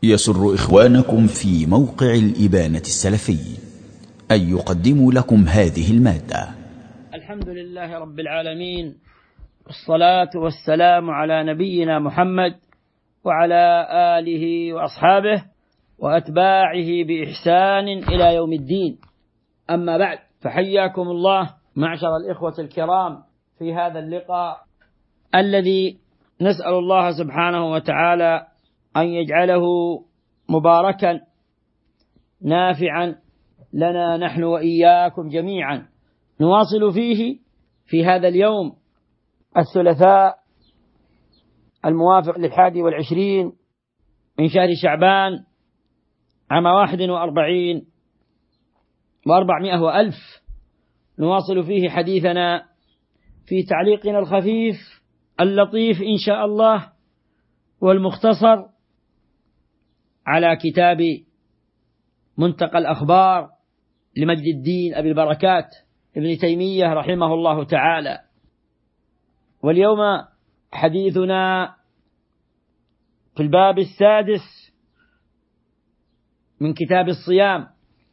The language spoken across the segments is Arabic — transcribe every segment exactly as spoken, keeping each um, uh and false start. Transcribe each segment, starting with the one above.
يسر إخوانكم في موقع الإبانة السلفي أن يقدموا لكم هذه المادة. الحمد لله رب العالمين، والصلاة والسلام على نبينا محمد وعلى آله وأصحابه وأتباعه بإحسان إلى يوم الدين. أما بعد، فحياكم الله معشر الإخوة الكرام في هذا اللقاء الذي نسأل الله سبحانه وتعالى أن يجعله مباركا نافعا لنا نحن وإياكم جميعا. نواصل فيه في هذا اليوم الثلاثاء الموافق للحادي والعشرين من شهر شعبان عام واحد وأربعين وأربعمائة وألف. نواصل فيه حديثنا في تعليقنا الخفيف اللطيف إن شاء الله والمختصر على كتاب منتقى الأخبار لمجد الدين أبي البركات ابن تيمية رحمه الله تعالى. واليوم حديثنا في الباب السادس من كتاب الصيام،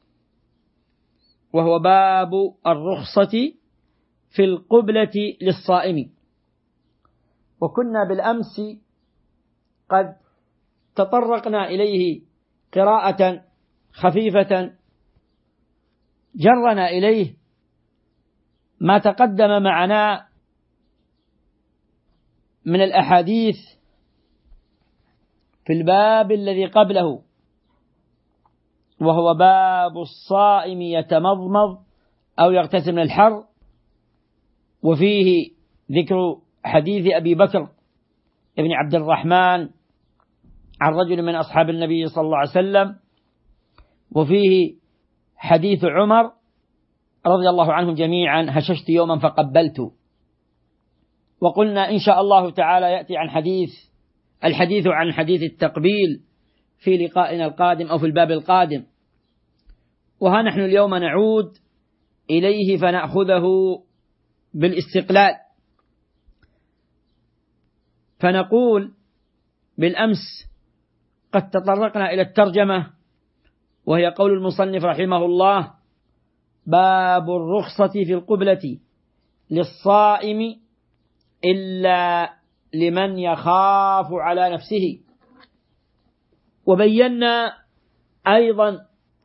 وهو باب الرخصة في القبلة للصائم. وكنا بالأمس قد تطرقنا إليه قراءة خفيفة جرنا إليه ما تقدم معنا من الأحاديث في الباب الذي قبله، وهو باب الصائم يتمضمض أو يغتسل من الحر، وفيه ذكر حديث أبي بكر ابن عبد الرحمن عن رجل من أصحاب النبي صلى الله عليه وسلم، وفيه حديث عمر رضي الله عنهم جميعا هششت يوما فقبلت. وقلنا إن شاء الله تعالى يأتي عن حديث الحديث عن حديث التقبيل في لقائنا القادم أو في الباب القادم. وها نحن اليوم نعود إليه فنأخذه بالاستقلال. فنقول بالأمس قد تطرقنا إلى الترجمة، وهي قول المصنف رحمه الله: باب الرخصة في القبلة للصائم إلا لمن يخاف على نفسه. وبينا أيضا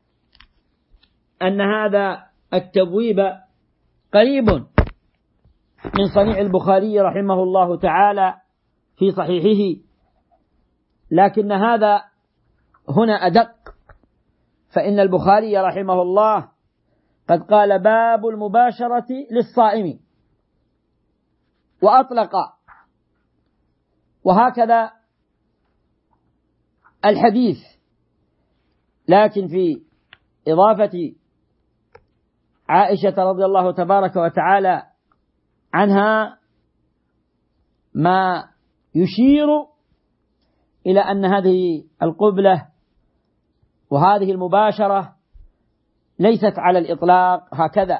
أن هذا التبويب قريب من صنيع البخاري رحمه الله تعالى في صحيحه، لكن هذا هنا أدق، فإن البخاري رحمه الله قد قال باب المباشرة للصائم وأطلق، وهكذا الحديث، لكن في إضافة عائشة رضي الله تبارك وتعالى عنها ما يشير إلى أن هذه القبلة وهذه المباشرة ليست على الإطلاق هكذا،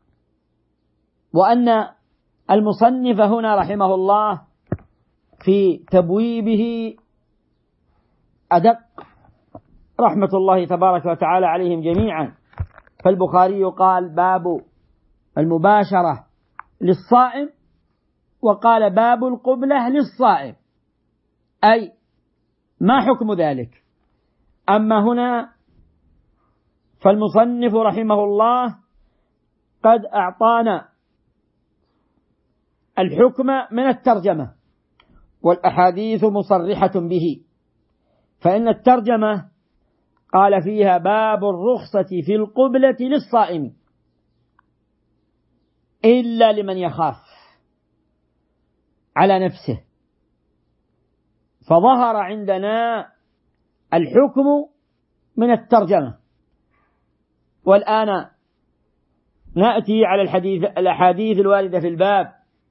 وأن المصنف هنا رحمه الله في تبويبه أدق رحمة الله تبارك وتعالى عليهم جميعا. فالبخاري قال باب المباشرة للصائم، وقال باب القبلة للصائم، أي ما حكم ذلك. أما هنا فالمصنف رحمه الله قد أعطانا الحكم من الترجمة، والأحاديث مصرحة به. فإن الترجمة قال فيها باب الرخصة في القبلة للصائم إلا لمن يخاف على نفسه، فظهر عندنا الحكم من الترجمة. والآن نأتي على الحديث الأحاديث الواردة في الباب،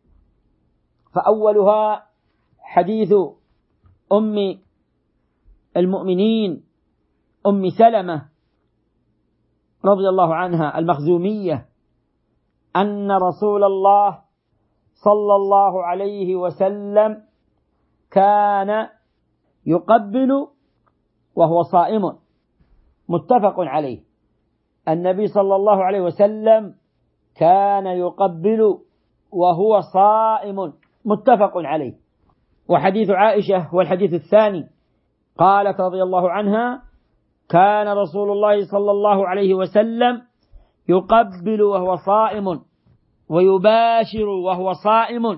فأولها حديث أم المؤمنين أم سلمة رضي الله عنها المخزومية أن رسول الله صلى الله عليه وسلم كان يقبل وهو صائم، متفق عليه. النبي صلى الله عليه وسلم كان يقبل وهو صائم، متفق عليه. وحديث عائشة هو الحديث الثاني، قالت رضي الله عنها: كان رسول الله صلى الله عليه وسلم يقبل وهو صائم ويباشر وهو صائم،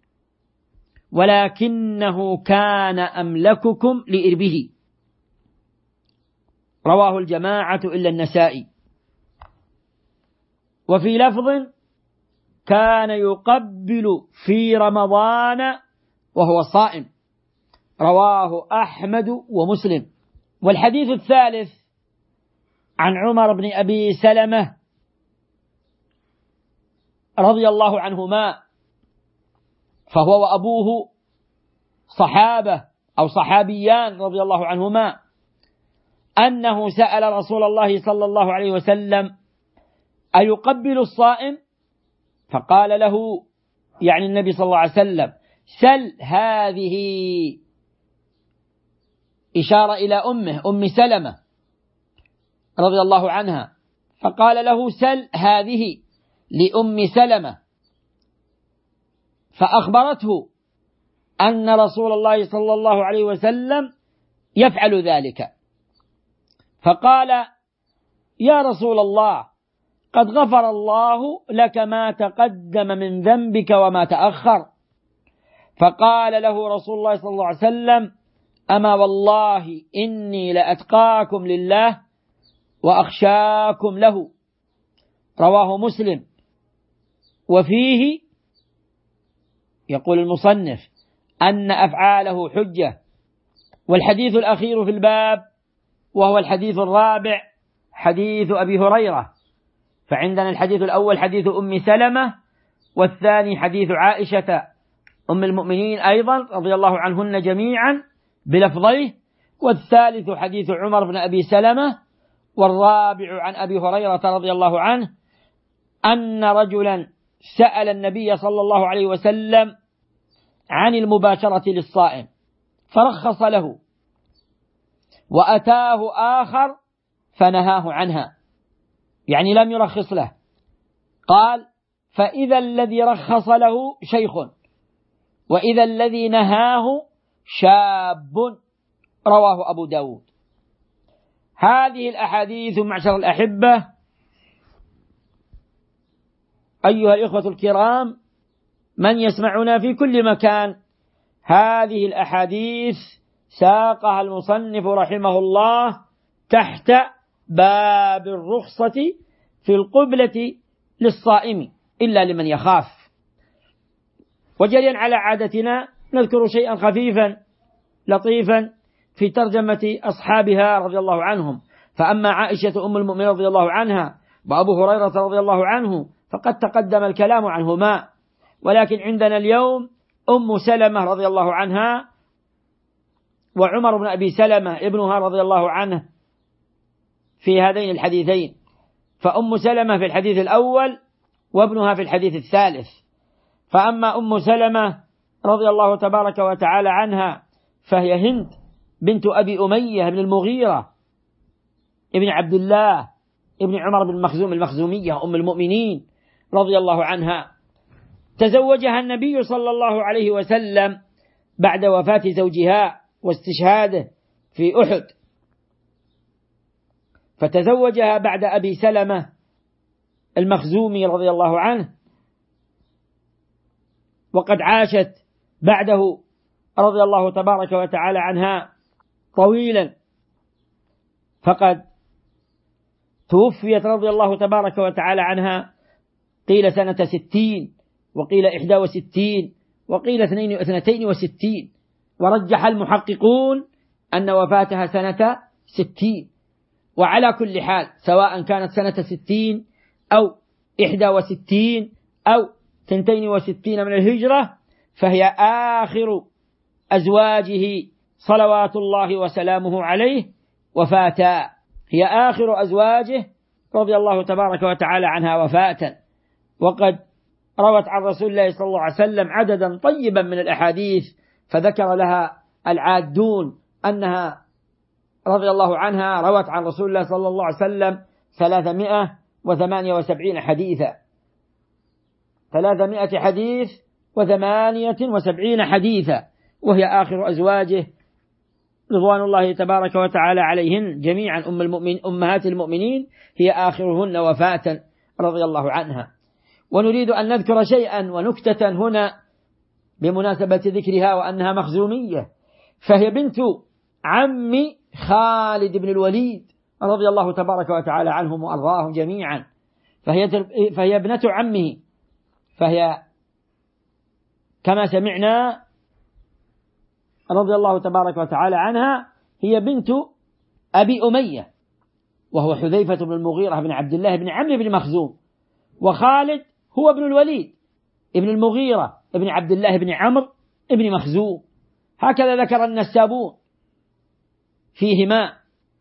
ولكنه كان أملككم لإربه. رواه الجماعة إلا النسائي. وفي لفظ: كان يقبل في رمضان وهو صائم، رواه أحمد ومسلم. والحديث الثالث عن عمر بن أبي سلمة رضي الله عنهما، فهو وأبوه صحابة أو صحابيان رضي الله عنهما، أنه سأل رسول الله صلى الله عليه وسلم: أيقبل الصائم؟ فقال له، يعني النبي صلى الله عليه وسلم: سل هذه، إشارة إلى أمه أم سلمة رضي الله عنها، فقال له: سل هذه لأم سلمة، فأخبرته أن رسول الله صلى الله عليه وسلم يفعل ذلك، فقال: يا رسول الله، قد غفر الله لك ما تقدم من ذنبك وما تأخر. فقال له رسول الله صلى الله عليه وسلم: أما والله إني لأتقاكم لله وأخشاكم له. رواه مسلم. وفيه يقول المصنف أن أفعاله حجة. والحديث الأخير في الباب وهو الحديث الرابع حديث أبي هريرة، فعندنا الحديث الأول حديث أم سلمة، والثاني حديث عائشة أم المؤمنين أيضا رضي الله عنهن جميعا بلفظيه، والثالث حديث عمر بن أبي سلمة، والرابع عن أبي هريرة رضي الله عنه أن رجلا سأل النبي صلى الله عليه وسلم عن المباشرة للصائم فرخص له، وأتاه آخر فنهاه عنها، يعني لم يرخص له. قال: فإذا الذي رخص له شيخ، وإذا الذي نهاه شاب. رواه أبو داود. هذه الأحاديث معشر الأحبة أيها الإخوة الكرام من يسمعنا في كل مكان، هذه الأحاديث ساقها المصنف رحمه الله تحت باب الرخصة في القبلة للصائم إلا لمن يخاف. وجريا على عادتنا نذكر شيئا خفيفا لطيفا في ترجمة أصحابها رضي الله عنهم. فأما عائشة أم المؤمنين رضي الله عنها وأبو هريرة رضي الله عنه فقد تقدم الكلام عنهما، ولكن عندنا اليوم أم سلمة رضي الله عنها وعمر بن أبي سلمة ابنها رضي الله عنه في هذين الحديثين، فأم سلمة في الحديث الأول وابنها في الحديث الثالث. فأما أم سلمة رضي الله تبارك وتعالى عنها فهي هند بنت أبي أمية بن المغيرة ابن عبد الله ابن عمر بن مخزوم المخزومية أم المؤمنين رضي الله عنها. تزوجها النبي صلى الله عليه وسلم بعد وفاة زوجها واستشهاده في أحد، فتزوجها بعد أبي سلمة المخزومي رضي الله عنه، وقد عاشت بعده رضي الله تبارك وتعالى عنها طويلا، فقد توفيت رضي الله تبارك وتعالى عنها قيل سنة ستين، وقيل إحدى وستين، وقيل اثنين واثنتين وستين، ورجح المحققون أن وفاتها سنة ستين. وعلى كل حال سواء كانت سنة ستين أو إحدى وستين أو ثنتين وستين من الهجرة، فهي آخر أزواجه صلوات الله وسلامه عليه وفاتا، هي آخر أزواجه رضي الله تبارك وتعالى عنها وفاتا. وقد روت عن رسول الله صلى الله عليه وسلم عددا طيبا من الأحاديث، فذكر لها العادون أنها رضي الله عنها روت عن رسول الله صلى الله عليه وسلم ثلاثمائة وثمانية وسبعين حديثا، ثلاثمائة حديث وثمانية وسبعين حديثا، وهي آخر أزواجه رضوان الله تبارك وتعالى عليهن جميعا، أم المؤمن أمهات المؤمنين هي آخرهن وفاة رضي الله عنها. ونريد أن نذكر شيئا ونكتة هنا بمناسبة ذكرها، وأنها مخزومية، فهي بنت عم خالد بن الوليد رضي الله تبارك وتعالى عنهم وأرضاهم جميعا، فهي, فهي ابنة عمه، فهي كما سمعنا رضي الله تبارك وتعالى عنها هي بنت أبي أمية، وهو حذيفة بن المغيرة بن عبد الله بن عمرو بن مخزوم، وخالد هو ابن الوليد ابن المغيرة ابن عبد الله بن عمرو ابن مخزوم، هكذا ذكر النسابون فيهما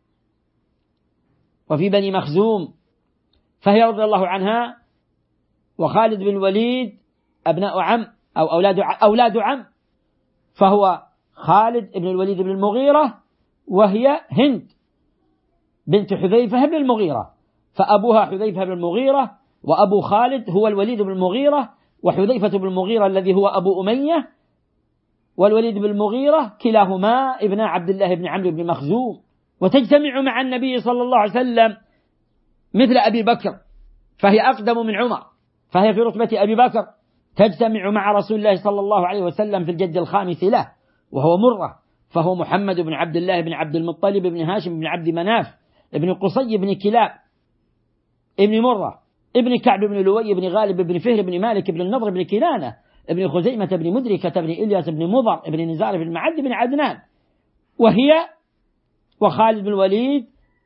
وفي بني مخزوم. فهي رضي الله عنها وخالد بن الوليد أبناء عم أو أولاد أولاد عم، فهو خالد بن الوليد بن المغيرة وهي هند بنت حذيفة بن المغيرة، فأبوها حذيفة بن المغيرة، وأبو خالد هو الوليد بن المغيرة، وحذيفة بن المغيرة الذي هو أبو أمية، والوليد بن المغيرة كلاهما ابن عبد الله بن عمرو بن مخزوم. وتجتمع مع النبي صلى الله عليه وسلم مثل أبي بكر، فهي أقدم من عمر، فهي في رتبة أبي بكر، تجتمع مع رسول الله صلى الله عليه وسلم في الجد الخامس له وهو مرة، فهو محمد بن عبد الله بن عبد المطلب بن هاشم بن عبد مناف ابن قصي بن كلاب ابن مرة ابن كعب بن لؤي بن غالب بن فهر بن مالك بن النضر بن كنانة ابن خزيمة بن مدركة بن إلياس بن مضر ابن نزار بن معد بن عدنان، وهي وخالد بن الوليد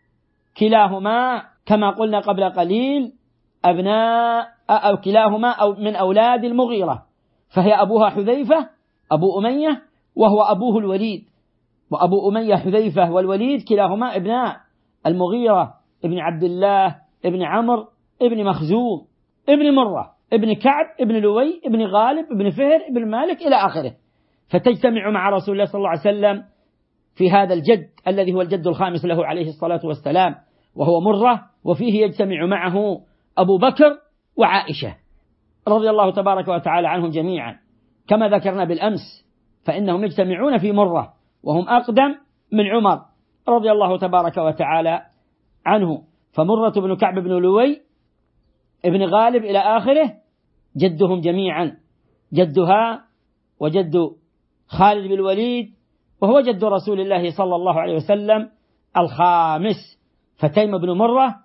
كلاهما كما قلنا قبل قليل أبناء أو كلاهما أو من أولاد المغيرة، فهي أبوها حذيفة أبو أمية وهو أبوه الوليد، وأبو أمية حذيفة والوليد كلاهما ابناء المغيرة ابن عبد الله ابن عمرو ابن مخزوم ابن مرة ابن كعب ابن لؤي ابن غالب ابن فهر ابن مالك إلى آخره. فتجتمع مع رسول الله صلى الله عليه وسلم في هذا الجد الذي هو الجد الخامس له عليه الصلاة والسلام وهو مرة، وفيه يجتمع معه أبو بكر وعائشة رضي الله تبارك وتعالى عنهم جميعا، كما ذكرنا بالأمس فإنهم يجتمعون في مرة وهم أقدم من عمر رضي الله تبارك وتعالى عنه. فمرة بن كعب بن لؤي ابن غالب إلى آخره جدهم جميعا، جدها وجد خالد بن الوليد وهو جد رسول الله صلى الله عليه وسلم الخامس. فتيم بن مرة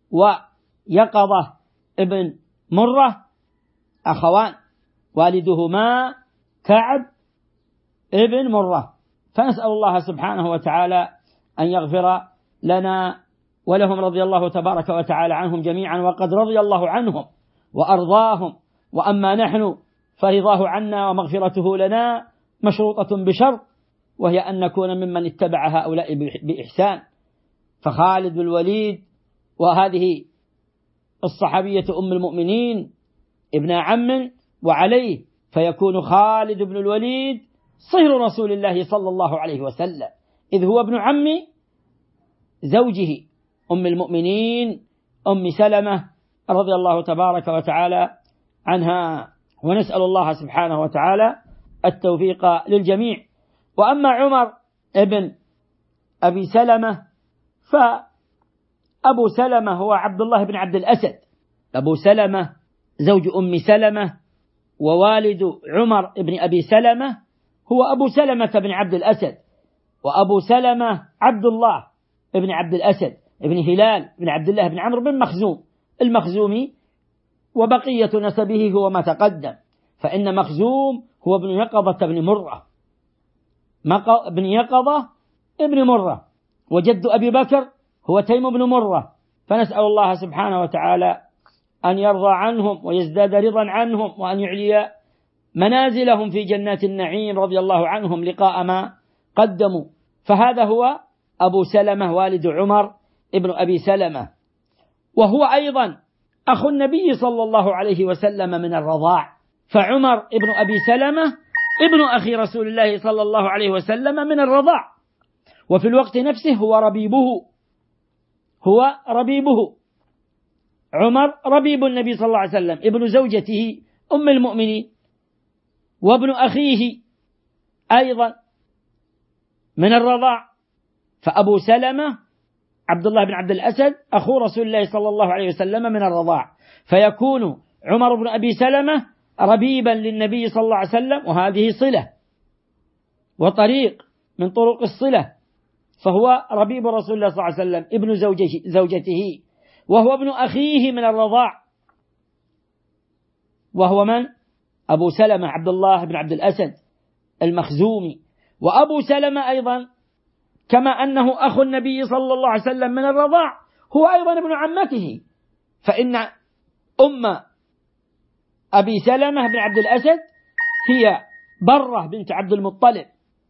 ويقظة ابن مرة أخوان والدهما كعب ابن مرة، فنسأل الله سبحانه وتعالى أن يغفر لنا ولهم رضي الله تبارك وتعالى عنهم جميعا، وقد رضي الله عنهم وأرضاهم، وأما نحن فرضاه عنا ومغفرته لنا مشروطة بشرط، وهي أن نكون ممن اتبع هؤلاء بإحسان. فخالد بن الوليد وهذه الصحابية أم المؤمنين ابن عم، وعليه فيكون خالد بن الوليد صهر رسول الله صلى الله عليه وسلم، إذ هو ابن عم زوجه أم المؤمنين أم سلمة رضي الله تبارك وتعالى عنها. ونسأل الله سبحانه وتعالى التوفيق للجميع. وأما عمر ابن أبي سلمة فأبو سلمة هو عبد الله بن عبد الأسد، أبو سلمة زوج أم سلمة، ووالد عمر ابن أبي سلمة هو أبو سلمة بن عبد الأسد، وأبو سلمة عبد الله ابن عبد الأسد ابن هلال بن عبد الله بن عمرو بن مخزوم المخزومي، وبقية نسبه هو ما تقدم، فإن مخزوم هو ابن يقظة بن مرة، ابن يقظة ابن مرة، وجد أبي بكر هو تيم بن مرة. فنسأل الله سبحانه وتعالى أن يرضى عنهم ويزداد رضا عنهم، وأن يعلي منازلهم في جنات النعيم رضي الله عنهم لقاء ما قدموا. فهذا هو أبو سلمة والد عمر ابن أبي سلمة، وهو أيضا أخو النبي صلى الله عليه وسلم من الرضاع، فعمر ابن أبي سلمة ابن أخي رسول الله صلى الله عليه وسلم من الرضاع، وفي الوقت نفسه هو ربيبه، هو ربيبه. عمر ربيب النبي صلى الله عليه وسلم، ابن زوجته أم المؤمنين، وابن أخيه أيضا من الرضاع. فأبو سلمة عبد الله بن عبد الأسد أخو رسول الله صلى الله عليه وسلم من الرضاع، فيكون عمر بن أبي سلمة ربيبا للنبي صلى الله عليه وسلم، وهذه صلة وطريق من طرق الصلة، فهو ربيب رسول الله صلى الله عليه وسلم ابن زوجته، وهو ابن أخيه من الرضاع، وهو من؟ أبو سلمة عبد الله بن عبد الأسد المخزومي. وأبو سلمة أيضا كما أنه أخو النبي صلى الله عليه وسلم من الرضاع، هو أيضا ابن عمته، فإن أم أبي سلمة بن عبد الأسد هي برة بنت عبد المطلب،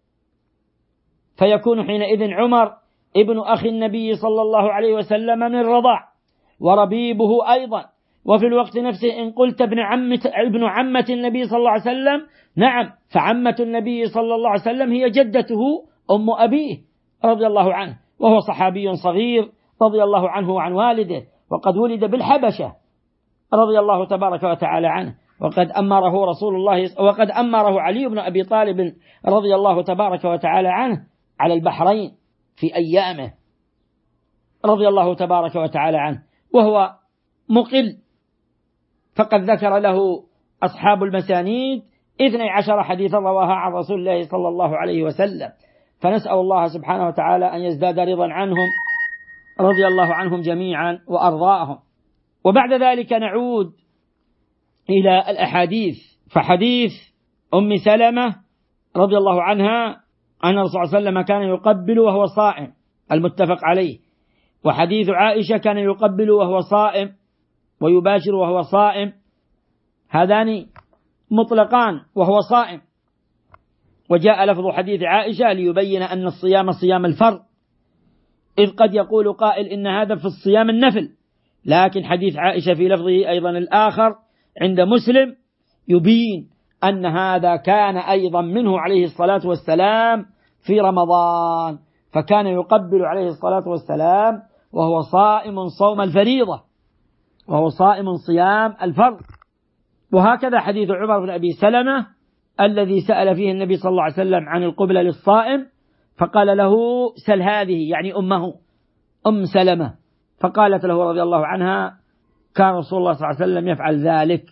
فيكون حينئذ عمر ابن أخي النبي صلى الله عليه وسلم من الرضاع وربيبه أيضا. وفي الوقت نفسه إن قلت ابن عمة, ابن عمة النبي صلى الله عليه وسلم، نعم، فعمة النبي صلى الله عليه وسلم هي جدته أم أبيه رضي الله عنه، وهو صحابي صغير رضي الله عنه وعن والده، وقد ولد بالحبشة رضي الله تبارك وتعالى عنه، وقد أمره رسول الله وقد أمره علي بن أبي طالب رضي الله تبارك وتعالى عنه على البحرين في أيامه رضي الله تبارك وتعالى عنه، وهو مقل، فقد ذكر له أصحاب المسانيد اثني عشر حديثا رواها عن رسول الله صلى الله عليه وسلم. فنسأل الله سبحانه وتعالى أن يزداد رضا عنهم رضي الله عنهم جميعا وأرضاهم. وبعد ذلك نعود إلى الأحاديث. فحديث أم سلمة رضي الله عنها أن الرسول صلى الله عليه وسلم كان يقبل وهو صائم المتفق عليه، وحديث عائشة كان يقبل وهو صائم ويباشر وهو صائم، هذان مطلقان وهو صائم. وجاء لفظ حديث عائشة ليبين أن الصيام صيام الفرض، إذ قد يقول قائل إن هذا في الصيام النفل، لكن حديث عائشة في لفظه أيضا الآخر عند مسلم يبين أن هذا كان أيضا منه عليه الصلاة والسلام في رمضان، فكان يقبل عليه الصلاة والسلام وهو صائم صوم الفريضة، وهو صائم صيام الفرض. وهكذا حديث عمر بن أبي سلمة الذي سأل فيه النبي صلى الله عليه وسلم عن القبلة للصائم، فقال له سل هذه، يعني أمه أم سلمة، فقالت له رضي الله عنها كان رسول الله صلى الله عليه وسلم يفعل ذلك.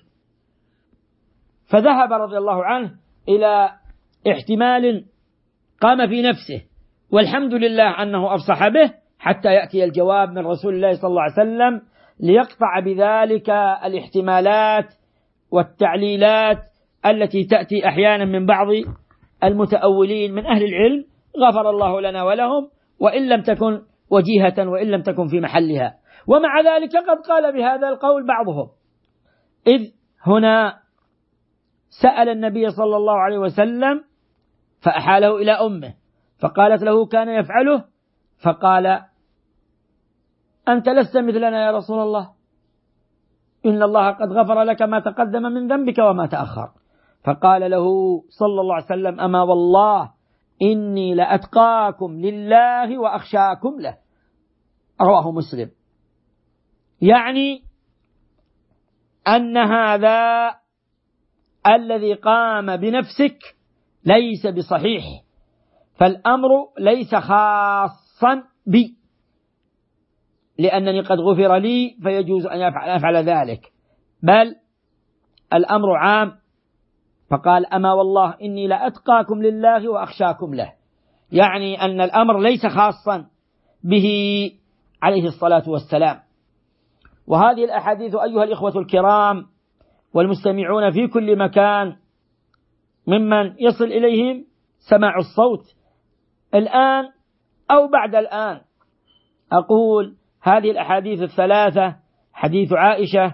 فذهب رضي الله عنه إلى احتمال قام في نفسه، والحمد لله أنه أفصح به حتى يأتي الجواب من رسول الله صلى الله عليه وسلم ليقطع بذلك الاحتمالات والتعليلات التي تأتي أحيانا من بعض المتأولين من أهل العلم، غفر الله لنا ولهم، وإن لم تكن وجيهة وإن لم تكن في محلها. ومع ذلك قد قال بهذا القول بعضهم، إذ هنا سأل النبي صلى الله عليه وسلم فأحاله إلى أمه، فقالت له كان يفعله، فقال أنت لست مثلنا يا رسول الله، إن الله قد غفر لك ما تقدم من ذنبك وما تأخر. فقال له صلى الله عليه وسلم أما والله إني لأتقاكم لله وأخشاكم له، رواه مسلم. يعني أن هذا الذي قام بنفسك ليس بصحيح، فالأمر ليس خاصا بي، لأنني قد غفر لي فيجوز أن أفعل ذلك، بل الأمر عام. فقال أما والله إني لأتقاكم لله وأخشاكم له، يعني أن الأمر ليس خاصا به عليه الصلاة والسلام. وهذه الأحاديث أيها الإخوة الكرام والمستمعون في كل مكان ممن يصل إليهم سماع الصوت الآن أو بعد الآن، أقول هذه الأحاديث الثلاثة، حديث عائشة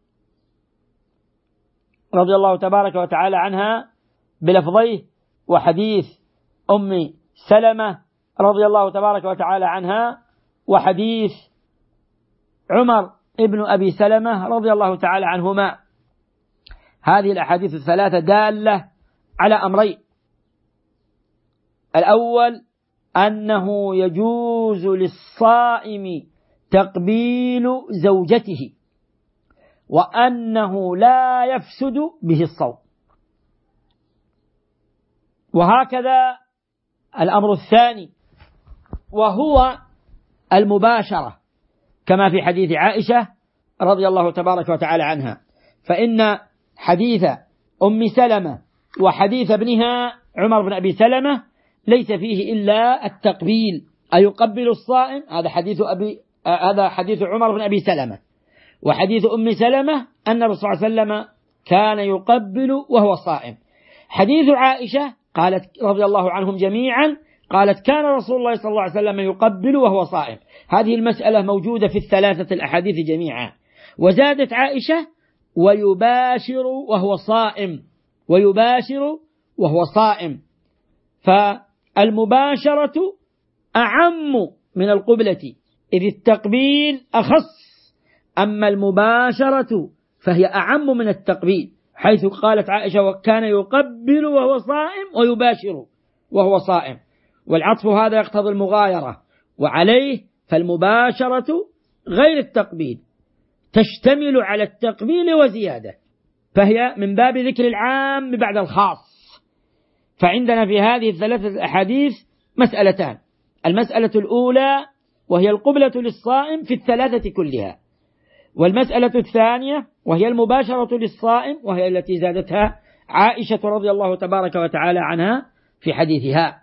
رضي الله تبارك وتعالى عنها بلفظيه، وحديث أم سلمة رضي الله تبارك وتعالى عنها، وحديث عمر ابن أبي سلمة رضي الله تعالى عنهما، هذه الأحاديث الثلاثة دالة على أمرين: الأول أنه يجوز للصائم تقبيل زوجته، وأنه لا يفسد به الصوم. وهكذا الأمر الثاني وهو المباشرة، كما في حديث عائشة رضي الله تبارك وتعالى عنها، فإن حديث أم سلمة وحديث ابنها عمر بن أبي سلمة ليس فيه إلا التقبيل، أيقبل الصائم، هذا حديث أبي هذا حديث عمر بن أبي سلمة. وحديث أم سلمة أن الرسول صلى الله عليه وسلم كان يقبل وهو صائم. حديث عائشة قالت رضي الله عنهم جميعا، قالت كان رسول الله صلى الله عليه وسلم يقبل وهو صائم. هذه المسألة موجودة في الثلاثة الأحاديث جميعا. وزادت عائشة ويباشر وهو صائم، ويباشر وهو صائم. فالمباشرة أعم من القبلة، إذ التقبيل أخص، أما المباشرة فهي أعم من التقبيل، حيث قالت عائشة وكان يقبل وهو صائم ويباشر وهو صائم، والعطف هذا يقتضي المغايرة، وعليه فالمباشرة غير التقبيل تشتمل على التقبيل وزيادة، فهي من باب ذكر العام بعد الخاص. فعندنا في هذه الثلاثة الأحاديث مسألتان: المسألة الأولى وهي القبلة للصائم في الثلاثة كلها، والمسألة الثانية وهي المباشرة للصائم، وهي التي زادتها عائشة رضي الله تبارك وتعالى عنها في حديثها.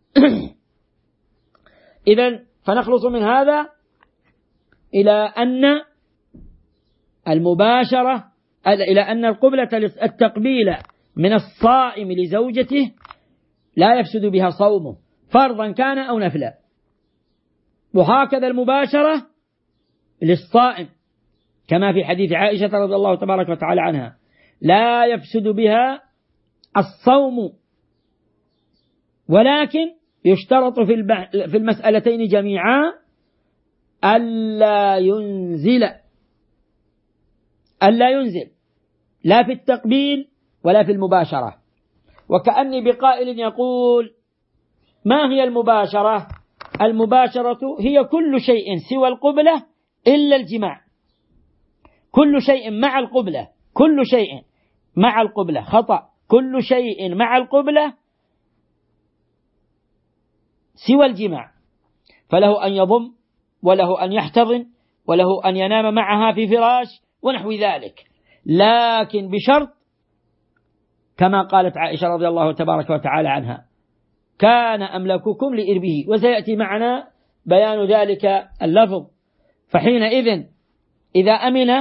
إذن فنخلص من هذا إلى أن المباشرة إلى أن القبلة التقبيل من الصائم لزوجته لا يفسد بها صومه، فرضا كان أو نفلا. وهكذا المباشرة للصائم كما في حديث عائشة رضي الله تبارك وتعالى عنها لا يفسد بها الصوم، ولكن يشترط في المسألتين جميعا ألا ينزل ألا ينزل لا في التقبيل ولا في المباشرة. وكأني بقائل يقول: ما هي المباشرة؟ المباشرة هي كل شيء سوى القبلة إلا الجماع، كل شيء مع القبلة، كل شيء مع القبلة خطأ، كل شيء مع القبلة سوى الجماع، فله أن يضم وله أن يحتضن وله أن ينام معها في فراش ونحو ذلك، لكن بشرط كما قالت عائشة رضي الله تبارك وتعالى عنها: كان أملككم لإربه. وسيأتي معنا بيان ذلك اللفظ. فحينئذ إذا أمن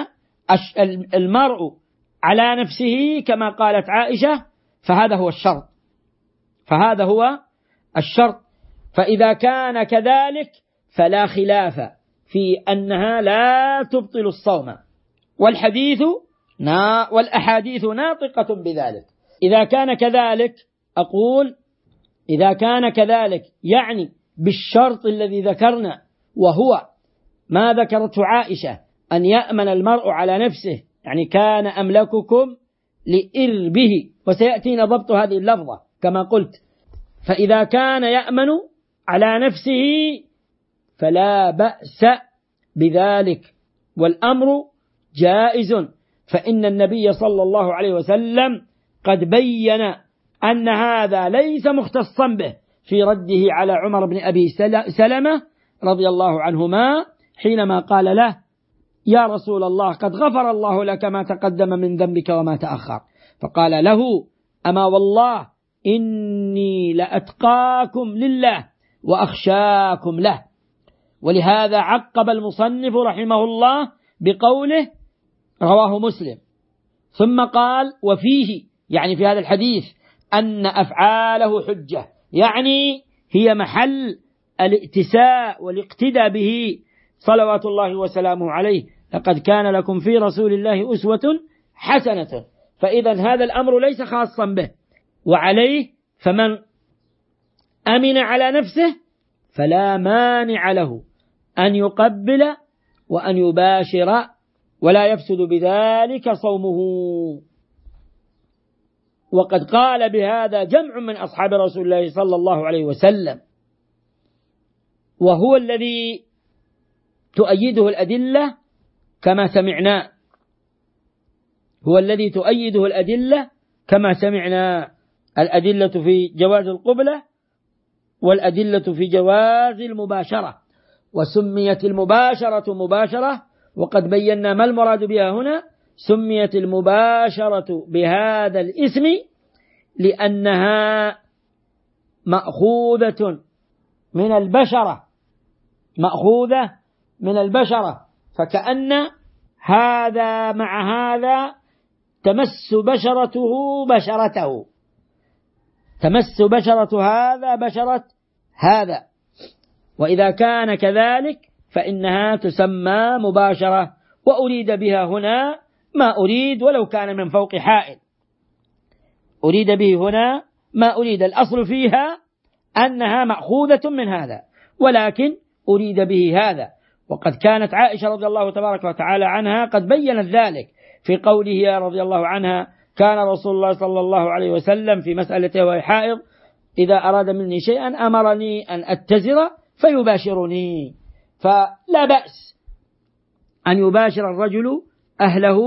المرء على نفسه كما قالت عائشة فهذا هو الشرط، فهذا هو الشرط. فإذا كان كذلك فلا خلاف في أنها لا تبطل الصوم، والحديث والأحاديث ناطقة بذلك. إذا كان كذلك أقول إذا كان كذلك يعني بالشرط الذي ذكرنا، وهو ما ذكرته عائشة أن يأمن المرء على نفسه، يعني كان أملككم لإربه، وسيأتينا ضبط هذه اللفظة كما قلت. فإذا كان يأمن على نفسه فلا بأس بذلك، والأمر جائز، فإن النبي صلى الله عليه وسلم قد بين أن هذا ليس مختصا به في رده على عمر بن أبي سلمة رضي الله عنهما حينما قال له: يا رسول الله قد غفر الله لك ما تقدم من ذنبك وما تأخر. فقال له: أما والله إني لأتقاكم لله وأخشاكم له. ولهذا عقب المصنف رحمه الله بقوله: رواه مسلم، ثم قال: وفيه، يعني في هذا الحديث، أن أفعاله حجة، يعني هي محل الائتساء والاقتداء به صلوات الله وسلامه عليه: لقد كان لكم في رسول الله أسوة حسنة. فإذا هذا الأمر ليس خاصا به، وعليه فمن أمن على نفسه فلا مانع له أن يقبل وأن يباشر ولا يفسد بذلك صومه. وقد قال بهذا جمع من أصحاب رسول الله صلى الله عليه وسلم، وهو الذي تؤيده الأدلة كما سمعنا، هو الذي تؤيده الأدلة كما سمعنا، الأدلة في جواز القبلة والأدلة في جواز المباشرة. وسميت المباشرة مباشرة، وقد بينا ما المراد بها هنا. سميت المباشرة بهذا الاسم لأنها مأخوذة من البشرة، مأخوذة من البشرة، فكأن هذا مع هذا تمس بشرته بشرته، تمس بشرة هذا بشرة هذا، وإذا كان كذلك فإنها تسمى مباشرة. وأريد بها هنا ما أريد ولو كان من فوق حائل، أريد به هنا ما أريد، الأصل فيها أنها مأخوذة من هذا، ولكن أريد به هذا. وقد كانت عائشة رضي الله تبارك وتعالى عنها قد بيّنت ذلك في قوله رضي الله عنها: كان رسول الله صلى الله عليه وسلم في مسألة وهي حائض إذا أراد مني شيئا أمرني أن أتزر فيباشرني. فلا بأس أن يباشر الرجل أهله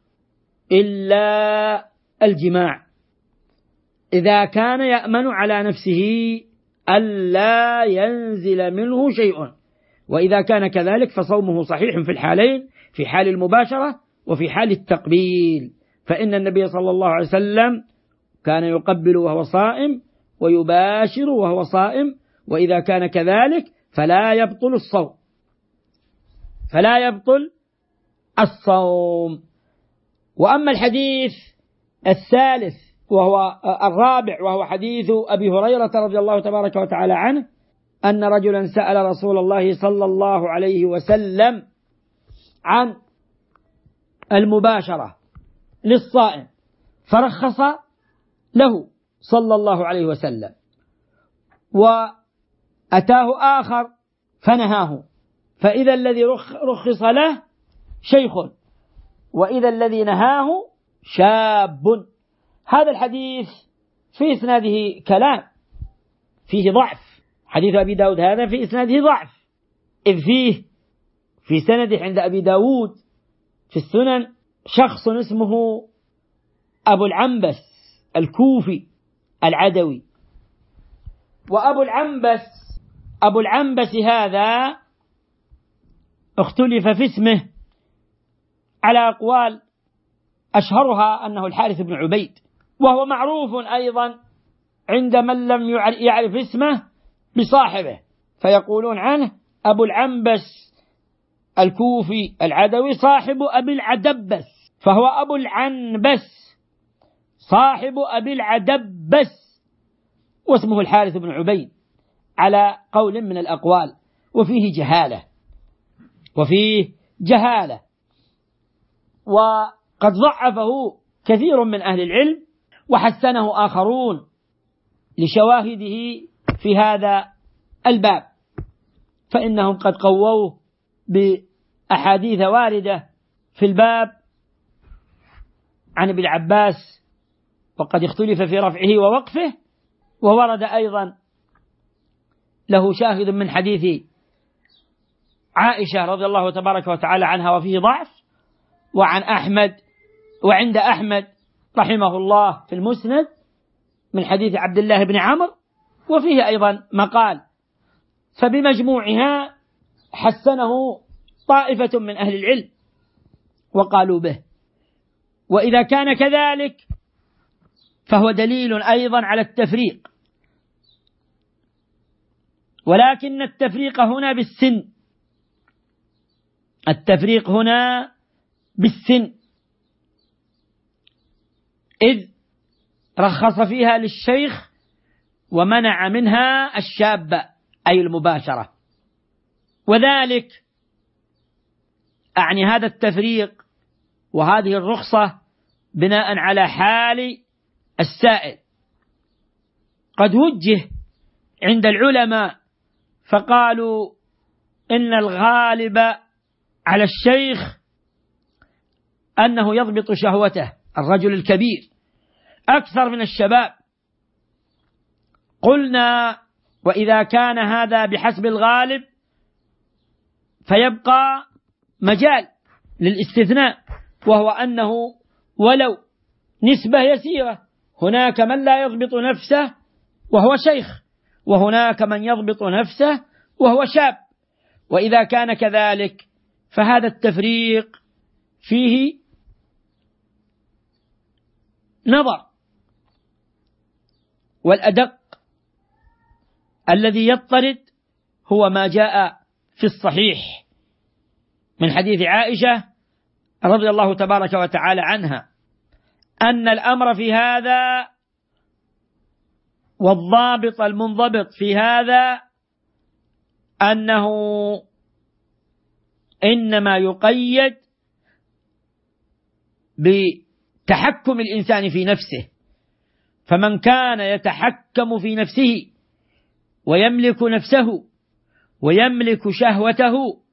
إلا الجماع إذا كان يأمن على نفسه ألا ينزل منه شيء، وإذا كان كذلك فصومه صحيح في الحالين، في حال المباشرة وفي حال التقبيل، فإن النبي صلى الله عليه وسلم كان يقبل وهو صائم ويباشر وهو صائم، وإذا كان كذلك فلا يبطل الصوم، فلا يبطل الصوم. وأما الحديث الثالث وهو الرابع وهو حديث أبي هريرة رضي الله تبارك وتعالى عنه أن رجلا سأل رسول الله صلى الله عليه وسلم عن المباشرة للصائم فرخص له صلى الله عليه وسلم، وأتاه آخر فنهاه، فإذا الذي رخص له شيخ وإذا الذي نهاه شاب. هذا الحديث في إسناده كلام، فيه ضعف، حديث أبي داود هذا في إسناده ضعف، إذ فيه في سنده عند أبي داود في السنن شخص اسمه أبو العنبس الكوفي العدوي. وأبو العنبس أبو العنبس هذا اختلف في اسمه على أقوال، أشهرها أنه الحارث بن عبيد، وهو معروف أيضا عند من لم يعرف اسمه بصاحبه، فيقولون عنه أبو العنبس الكوفي العدوي صاحب أبي العدبس، فهو أبو العنبس صاحب أبي العدبس، واسمه الحارث بن عبيد على قول من الأقوال، وفيه جهالة وفيه جهالة وقد ضعفه كثير من أهل العلم وحسنه آخرون لشواهده في هذا الباب، فإنهم قد قووه بأحاديث واردة في الباب عن ابن عباس، وقد اختلف في رفعه ووقفه، وورد أيضا له شاهد من حديث عائشة رضي الله تبارك وتعالى عنها وفيه ضعف، وعن أحمد وعند أحمد رحمه الله في المسند من حديث عبد الله بن عمرو وفيه أيضا مقال، فبمجموعها حسنه طائفة من أهل العلم وقالوا به. وإذا كان كذلك فهو دليل أيضا على التفريق، ولكن التفريق هنا بالسن، التفريق هنا بالسن، إذ رخص فيها للشيخ ومنع منها الشاب أي المباشرة، وذلك أعني هذا التفريق وهذه الرخصة بناء على حال السائل. قد وجه عند العلماء فقالوا إن الغالب على الشيخ أنه يضبط شهوته، الرجل الكبير أكثر من الشباب. قلنا وإذا كان هذا بحسب الغالب فيبقى مجال للاستثناء، وهو أنه ولو نسبة يسيرة، هناك من لا يضبط نفسه وهو شيخ، وهناك من يضبط نفسه وهو شاب، وإذا كان كذلك فهذا التفريق فيه نظر. والأدق الذي يضطرد هو ما جاء في الصحيح من حديث عائشة رضي الله تبارك وتعالى عنها أن الأمر في هذا والضابط المنضبط في هذا أنه إنما يقيد بتحكم الإنسان في نفسه، فمن كان يتحكم في نفسه ويملك نفسه ويملك شهوته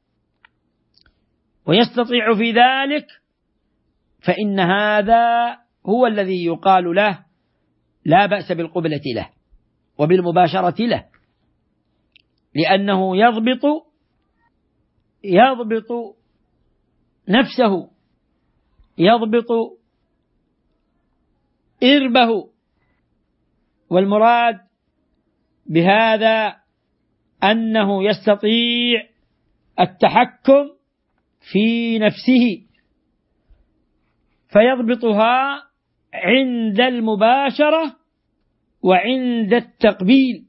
ويستطيع في ذلك فإن هذا هو الذي يقال له لا بأس بالقبلة له وبالمباشرة له، لأنه يضبط يضبط نفسه، يضبط إربه. والمراد بهذا أنه يستطيع التحكم في نفسه فيضبطها عند المباشرة وعند التقبيل.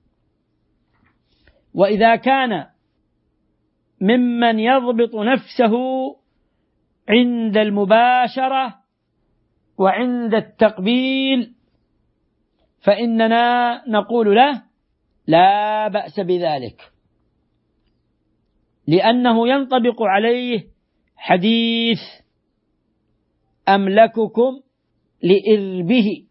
وإذا كان ممن يضبط نفسه عند المباشرة وعند التقبيل فإننا نقول له لا بأس بذلك، لأنه ينطبق عليه حديث أملككم لإربه،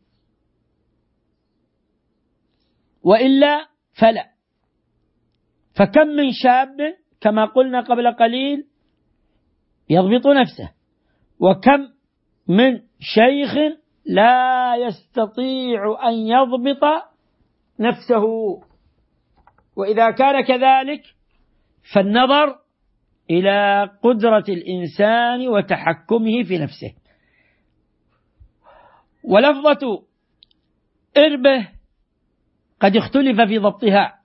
وإلا فلا. فكم من شاب كما قلنا قبل قليل يضبط نفسه، وكم من شيخ لا يستطيع أن يضبط نفسه. وإذا كان كذلك فالنظر إلى قدرة الإنسان وتحكمه في نفسه. ولفظة إربه قد اختلف في ضبطها،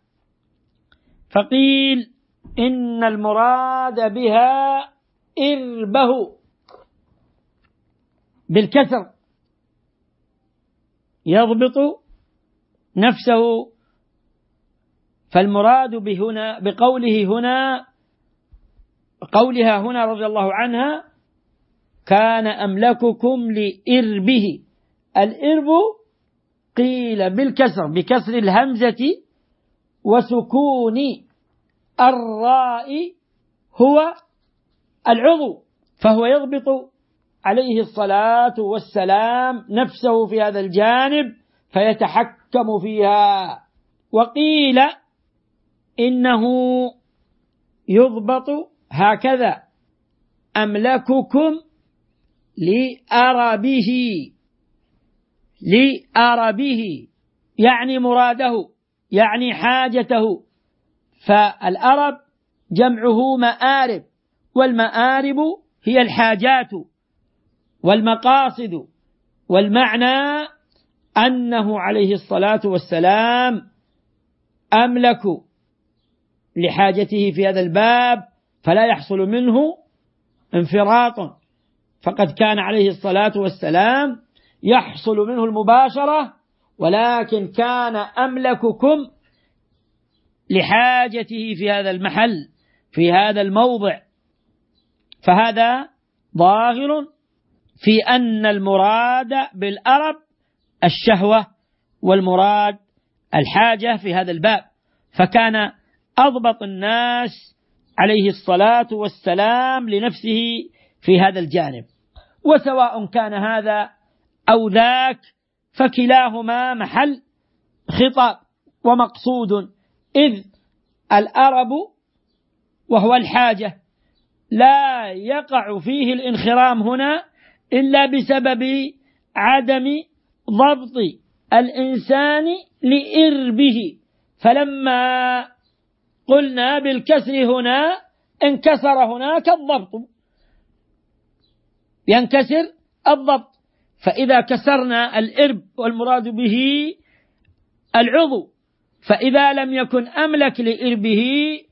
فقيل إن المراد بها إربه بالكسر، يضبط نفسه. فالمراد بهنا بقوله هنا قولها هنا رضي الله عنها كان أملككم لإربه. الإرب قيل بالكسر بكسر الهمزة وسكون الراء هو العضو، فهو يضبط عليه الصلاة والسلام نفسه في هذا الجانب فيتحكم فيها. وقيل إنه يضبط هكذا أملككم لأربه، لأربه يعني مراده، يعني حاجته. فالأرب جمعه مآرب، والمآرب هي الحاجات والمقاصد، والمعنى أنه عليه الصلاة والسلام أملك لحاجته في هذا الباب فلا يحصل منه انفراط، فقد كان عليه الصلاة والسلام يحصل منه المباشرة، ولكن كان أملككم لحاجته في هذا المحل في هذا الموضع. فهذا ظاهر في أن المراد بالأرب الشهوة والمراد الحاجة في هذا الباب، فكان أضبط الناس عليه الصلاة والسلام لنفسه في هذا الجانب. وسواء كان هذا أو ذاك فكلاهما محل خطاب ومقصود، إذ الأرب وهو الحاجة لا يقع فيه الانخرام هنا إلا بسبب عدم ضبط الإنسان لإربه، فلما قلنا بالكسر هنا انكسر هناك الضبط، ينكسر الضبط. فإذا كسرنا الإرب والمراد به العضو، فإذا لم يكن أملك لإربه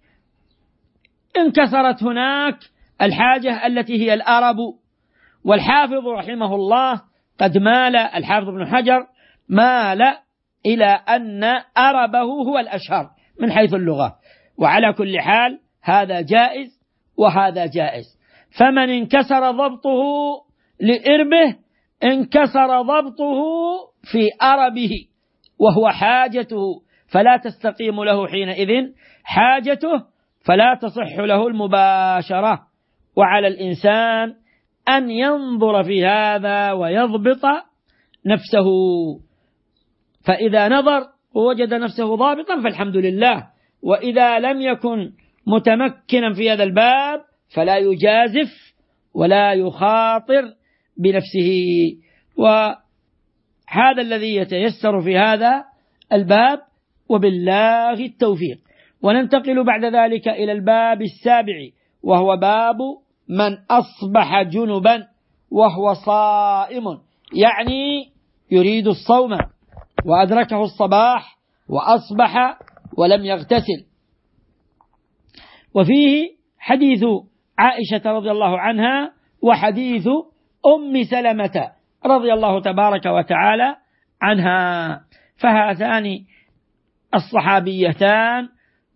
انكسرت هناك الحاجة التي هي الأرب. والحافظ رحمه الله قد مال، الحافظ ابن حجر مال إلى أن أربه هو الأشهر من حيث اللغة. وعلى كل حال هذا جائز وهذا جائز. فمن انكسر ضبطه لإربه انكسر ضبطه في أربه وهو حاجته، فلا تستقيم له حينئذ حاجته، فلا تصح له المباشرة. وعلى الإنسان أن ينظر في هذا ويضبط نفسه، فإذا نظر ووجد نفسه ضابطا فالحمد لله، وإذا لم يكن متمكنا في هذا الباب فلا يجازف ولا يخاطر بنفسه. وهذا الذي يتيسر في هذا الباب، وبالله التوفيق. وننتقل بعد ذلك إلى الباب السابع، وهو باب من أصبح جنبا وهو صائم، يعني يريد الصوم وأدركه الصباح وأصبح ولم يغتسل. وفيه حديث عائشة رضي الله عنها وحديث أم سلمة رضي الله تبارك وتعالى عنها، فهاتان الصحابيتان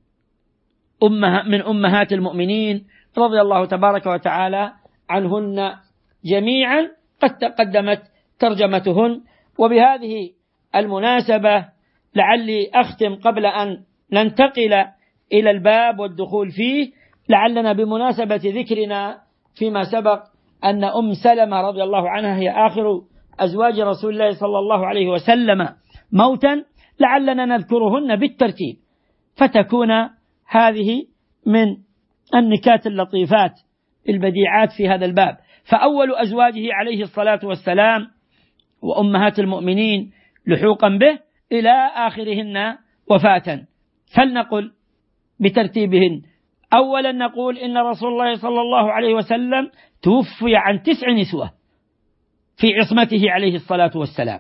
من أمهات المؤمنين رضي الله تبارك وتعالى عنهن جميعا، قد تقدمت ترجمتهن. وبهذه المناسبة لعلي أختم قبل أن ننتقل إلى الباب والدخول فيه، لعلنا بمناسبة ذكرنا فيما سبق أن أم سلمة رضي الله عنها هي آخر أزواج رسول الله صلى الله عليه وسلم موتا، لعلنا نذكرهن بالترتيب فتكون هذه من النكات اللطيفات البديعات في هذا الباب. فأول أزواجه عليه الصلاة والسلام وأمهات المؤمنين لحوقا به إلى آخرهن وفاة، فلنقل بترتيبهن. أولا نقول إن رسول الله صلى الله عليه وسلم توفي عن تسع نسوة في عصمته عليه الصلاة والسلام،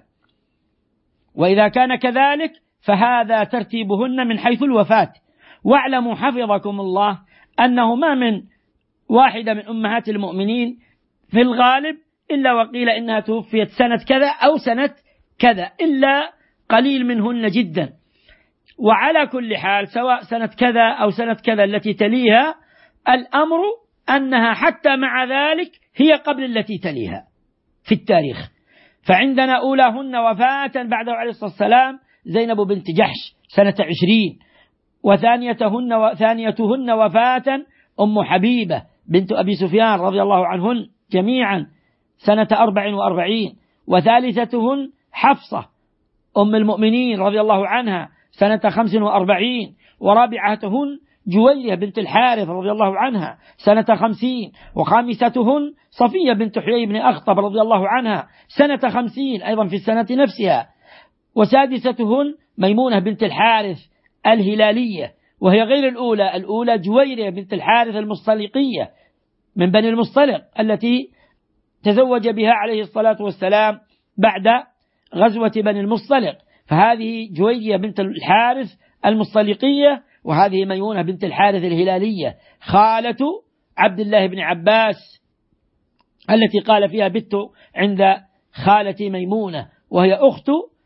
وإذا كان كذلك فهذا ترتيبهن من حيث الوفاة. واعلموا حفظكم الله أنه ما من واحدة من أمهات المؤمنين في الغالب إلا وقيل إنها توفيت سنة كذا أو سنة كذا، إلا قليل منهن جدا. وعلى كل حال سواء سنة كذا أو سنة كذا التي تليها، الأمر أنها حتى مع ذلك هي قبل التي تليها في التاريخ. فعندنا أولاهن وفاة بعده عليه الصلاة والسلام زينب بنت جحش سنة عشرين، وثانيتهن وثانيتهن وفاة أم حبيبة بنت أبي سفيان رضي الله عنهن جميعا سنة أربع وأربعين، وثالثتهن حفصة أم المؤمنين رضي الله عنها سنة خمس وأربعين، ورابعتهن جويرية بنت الحارث رضي الله عنها سنة خمسين، وخامستهن صفية بنت حيي بن أخطب رضي الله عنها سنة خمسين أيضا في السنة نفسها، وسادستهن ميمونة بنت الحارث الهلالية وهي غير الأولى، الأولى جويرية بنت الحارث المصطلقية من بني المصطلق التي تزوج بها عليه الصلاة والسلام بعد غزوة بني المصطلق، فهذه جويرية بنت الحارث المصطلقية، وهذه ميمونة بنت الحارث الهلالية خالة عبد الله بن عباس التي قال فيها بت عند خالتي ميمونة، وهي أخت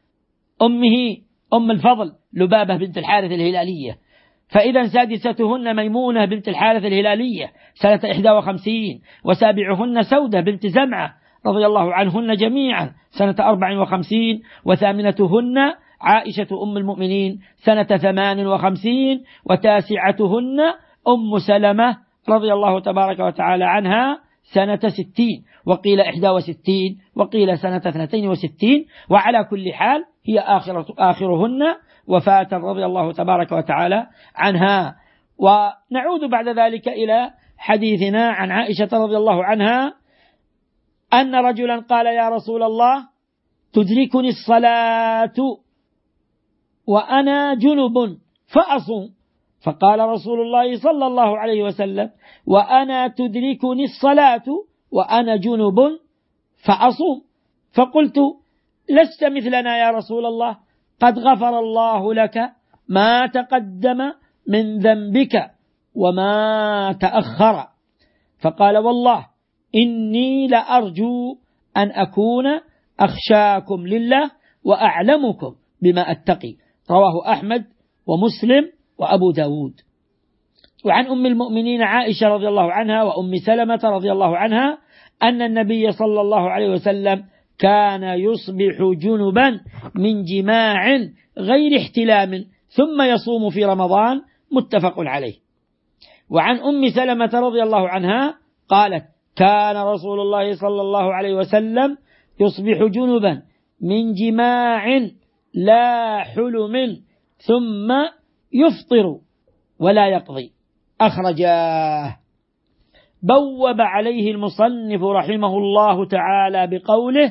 أمه أم الفضل لبابة بنت الحارث الهلالية. فإذا سادستهن ميمونة بنت الحارث الهلالية سنة إحدى وخمسين، وسابعهن سودة بنت زمعة رضي الله عنهن جميعا سنة أربع وخمسين، وثامنتهن عائشة أم المؤمنين سنة ثمان وخمسين، وتاسعتهن أم سلمة رضي الله تبارك وتعالى عنها سنة ستين، وقيل إحدى وستين، وقيل سنة اثنتين وستين. وعلى كل حال هي آخر آخرهن وفاة رضي الله تبارك وتعالى عنها. ونعود بعد ذلك إلى حديثنا عن عائشة رضي الله عنها أن رجلا قال: يا رسول الله، تدركني الصلاة وأنا جنب فأصوم. فقال رسول الله صلى الله عليه وسلم: وأنا تدركني الصلاة وأنا جنب فأصوم. فقلت: لست مثلنا يا رسول الله، قد غفر الله لك ما تقدم من ذنبك وما تأخر. فقال: والله إني لأرجو أن أكون أخشاكم لله وأعلمكم بما أتقي. رواه أحمد ومسلم وأبو داود. وعن أم المؤمنين عائشة رضي الله عنها وأم سلمة رضي الله عنها أن النبي صلى الله عليه وسلم كان يصبح جنبا من جماع غير احتلام ثم يصوم في رمضان، متفق عليه. وعن أم سلمة رضي الله عنها قالت: كان رسول الله صلى الله عليه وسلم يصبح جنبا من جماع لا حلم ثم يفطر ولا يقضي. أخرجاه. بوب عليه المصنف رحمه الله تعالى بقوله: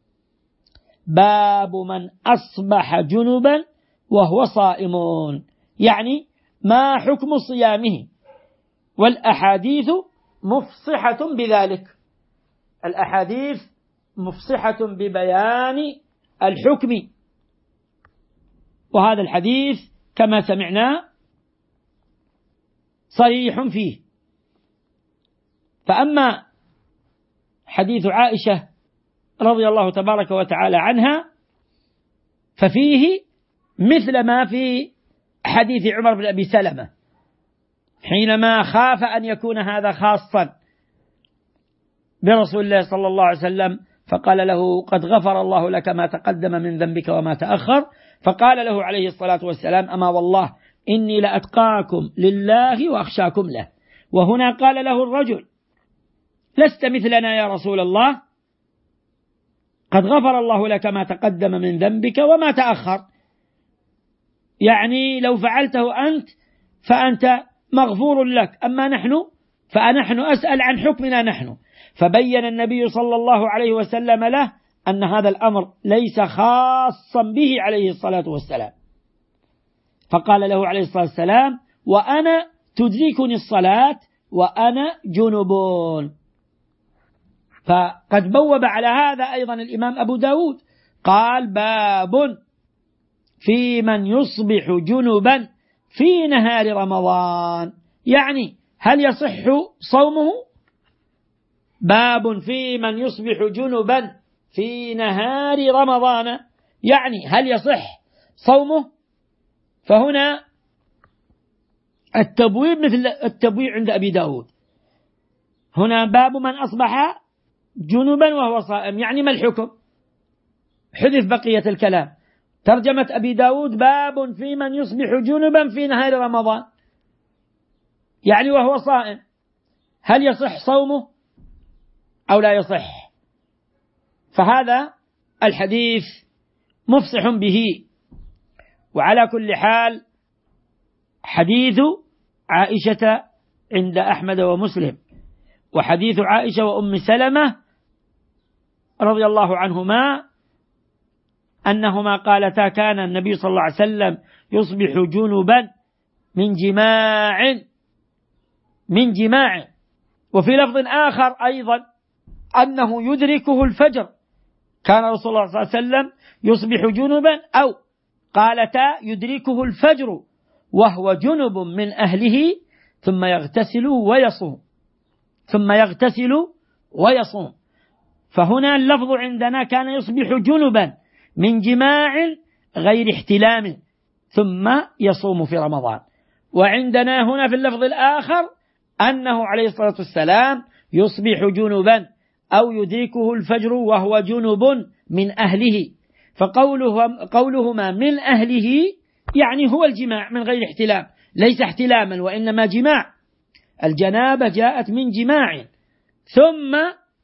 باب من أصبح جنبا وهو صائم، يعني ما حكم صيامه، والأحاديث مفصحة بذلك. الأحاديث مفصحة ببيان الحكم، وهذا الحديث كما سمعنا صريح فيه. فأما حديث عائشة رضي الله تبارك وتعالى عنها ففيه مثل ما في حديث عمر بن أبي سلمة حينما خاف أن يكون هذا خاصا برسول الله صلى الله عليه وسلم، فقال له: قد غفر الله لك ما تقدم من ذنبك وما تأخر. فقال له عليه الصلاة والسلام: أما والله إني لأتقاكم لله وأخشاكم له. وهنا قال له الرجل: لست مثلنا يا رسول الله، قد غفر الله لك ما تقدم من ذنبك وما تأخر، يعني لو فعلته أنت فأنت مغفور لك، أما نحن فنحن أسأل عن حكمنا نحن. فبين النبي صلى الله عليه وسلم له أن هذا الأمر ليس خاصا به عليه الصلاة والسلام. فقال له عليه الصلاة والسلام: وأنا تدركني الصلاة وأنا جنب. فقد بوب على هذا أيضا الإمام أبو داود، قال: باب في من يصبح جنبا في نهار رمضان، يعني هل يصح صومه؟ باب في من يصبح جنبا في نهار رمضان، يعني هل يصح صومه؟ فهنا التبويب مثل التبويب عند أبي داود. هنا باب من أصبح جنبا وهو صائم، يعني ما الحكم؟ حذف بقية الكلام. ترجمة أبي داود: باب في من يصبح جنبا في نهار رمضان، يعني وهو صائم، هل يصح صومه أو لا يصح؟ فهذا الحديث مفصح به. وعلى كل حال حديث عائشة عند أحمد ومسلم، وحديث عائشة وأم سلمة رضي الله عنهما أنهما قالتا: كان النبي صلى الله عليه وسلم يصبح جنبا من جماع من جماع وفي لفظ آخر أيضا أنه يدركه الفجر. كان رسول الله صلى الله عليه وسلم يصبح جنبا، أو قالتا يدركه الفجر وهو جنب من أهله ثم يغتسل ويصوم ثم يغتسل ويصوم. فهنا اللفظ عندنا: كان يصبح جنبا من جماع غير احتلام ثم يصوم في رمضان. وعندنا هنا في اللفظ الآخر أنه عليه الصلاة والسلام يصبح جنبا أو يدركه الفجر وهو جنب من أهله. فقولهما قولهما من أهله يعني هو الجماع من غير احتلام، ليس احتلاما وإنما جماع. الجنابة جاءت من جماع، ثم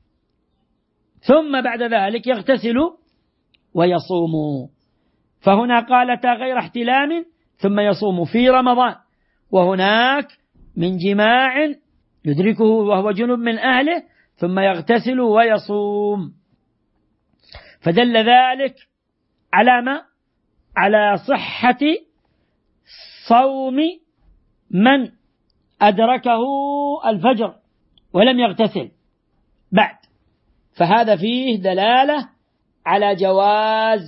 ثم بعد ذلك يغتسل ويصوم. فهنا قالتا غير احتلام ثم يصوم في رمضان، وهناك من جماع يدركه وهو جنب من أهله ثم يغتسل ويصوم. فدل ذلك على ما؟ على صحة صوم من أدركه الفجر ولم يغتسل بعد، فهذا فيه دلالة على جواز